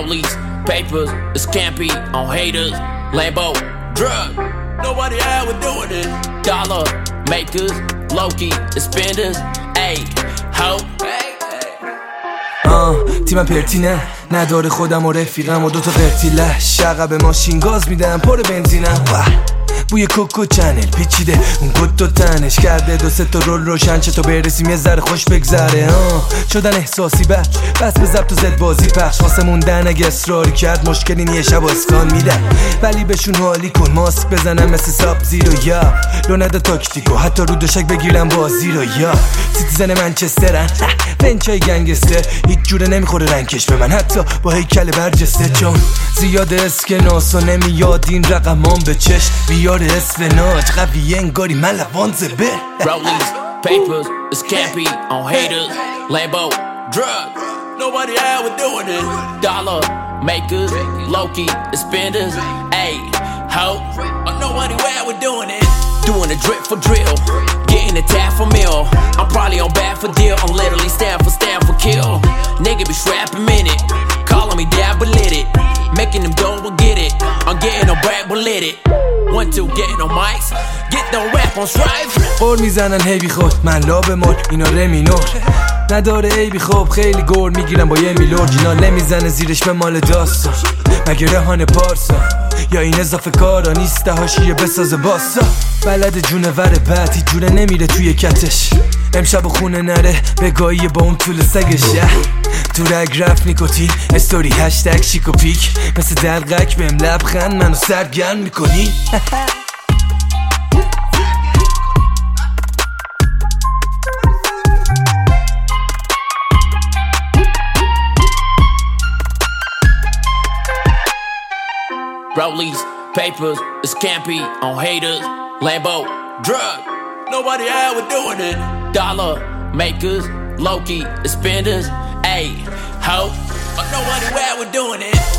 Rollies, papers, it's campy on haters. Lambo, drug, nobody ever doing it. Dollar makers, Loki, the spenders. Ayy, ho. تیمم پرتینه نداره خودم و رفیقم و دوتا قرتیله شقب ماشین گاز میدم پر بنزینم بوی کوکو چنل پیچیده اون گد و تنش کرده دو سه تا رول روشن چه تا برسیم یه ذره خوش بگذره شدن احساسی بس به ضبط و زد بازی پخش واسه موندن اگه اصراری کرد مشکلی نیه شب و اسکان میدن ولی بهشون حالی کن ماسک بزنم مثل ساب زیرو یا لو نده تاکتیکو حتی رو دوشک بگیرم بازی رو یا سیتیزن منچسترن بنچای گنگستر هیچ جوره نمیخوره رنگش به من حتی با هیکل برجسته چون زیاد اسکناس و نمیاد این رقمان به چشم بیار اسفناج قویه انگاری من لبان زبه Rollies, papers, it's campy on haters. Lambo, drug, nobody ever doing it. Dollar makers, Loki, the spenders. Ayy, ho, nobody ever doing it. Doing a drip for drill, getting a tap for meal. I'm probably on bad for deal, I'm literally stand for kill. Nigga be strapping minute, calling me dad but lit it. Making them dough but get it, I'm getting no brag but lit it. 1, 2, getting no mics, get no rap on strife. قور میزنن هی بی خود من لاب مول اینا رمینور نداره ای بی خوب خیلی گور میگیرم با یه میلور جینا نمیزنه زیرش به مال داستان مگه رهان پارسا یا این اضافه کارا نیسته هاشیه بسازه باسا بلد جونور بد هیچ جوره نمیره توی کتش امشب خونه نره بگاهی با اون طول سگش تو رگ رفت نیکوتین استوری هشتگ شیک و پیک مثل دلقک بهم لبخند منو سرگرم میکنی Rollies, papers, it's campy on haters. Lambo, drug, nobody ever doing it. Dollar makers, Loki, the spenders. Ayy, ho, nobody ever doing it.